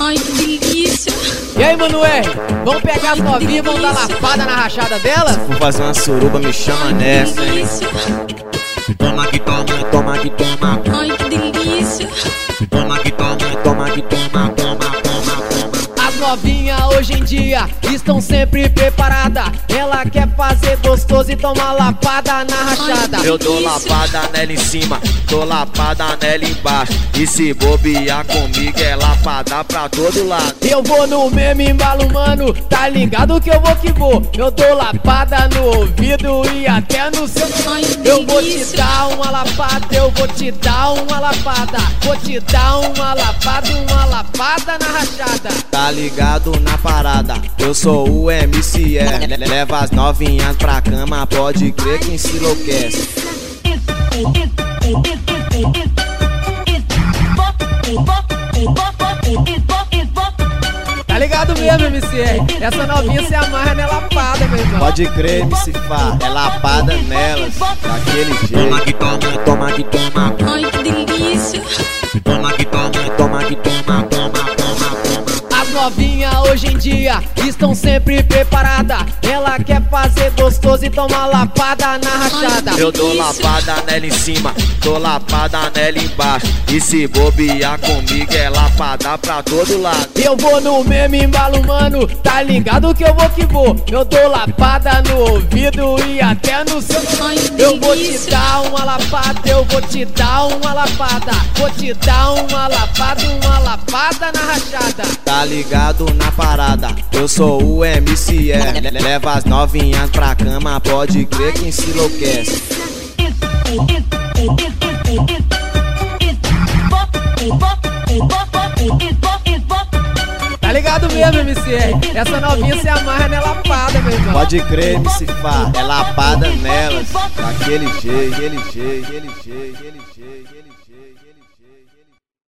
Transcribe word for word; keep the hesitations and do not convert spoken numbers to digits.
Ai, que delícia. E aí, Manoel, vamos pegar as novinhas e vamos dar lapada na rachada delas? Vou fazer uma suruba, me chama nessa, hein? Delícia. Toma que toma, toma que toma. Ai, que delícia. Toma que toma, toma que toma, toma, toma, toma. As novinhas hoje em dia estão sempre preparadas. Ela quer fazer gostoso e tomar lapada na rachada. Eu dou lapada nela em cima, dou lapada nela embaixo. E se bobear comigo é lapada pra todo lado. Eu vou no mesmo embalo, mano, tá ligado que eu vou que vou. Eu dou lapada no ouvido e até no seu. Eu vou te dar uma lapada, eu vou te dar uma lapada. Vou te dar uma lapada, uma lapada na rachada. Tá ligado na parada, eu sou o M C R. Leva as novinhas pra cama, pode crer que se enlouquece. Tá ligado mesmo, M C R? Essa novinha se amarra nela lapada, meu irmão. Pode crer, M C Fá, é lapada nelas, daquele jeito. Toma que toma, toma que toma. Ai, que delícia. Toma que toma, toma que toma, toma, toma, toma. As novinhas hoje em dia estão sempre preparadas. Ela quer fazer gostoso e tomar lapada na rachada. Eu dou lapada nela em cima, dou lapada nela embaixo. E se bobear comigo é lapada pra todo lado. Eu vou no mesmo embalo, mano, tá ligado que eu vou que vou. Eu dou lapada no ouvido e até no seu. Eu vou te dar uma lapada, eu vou te dar uma lapada. Vou te dar uma lapada, uma lapada na rachada. Tá ligado na parada, eu sou o M C R. Leva as novinhas pra cama, pode crer que se enlouquece. Tá ligado mesmo, M C R? Essa novinha se amarra nela lapada, meu irmão. Pode crer, M C Fá, é lapada nelas, daquele jeito, aquele jeito, aquele jeito, aquele jeito, aquele jeito.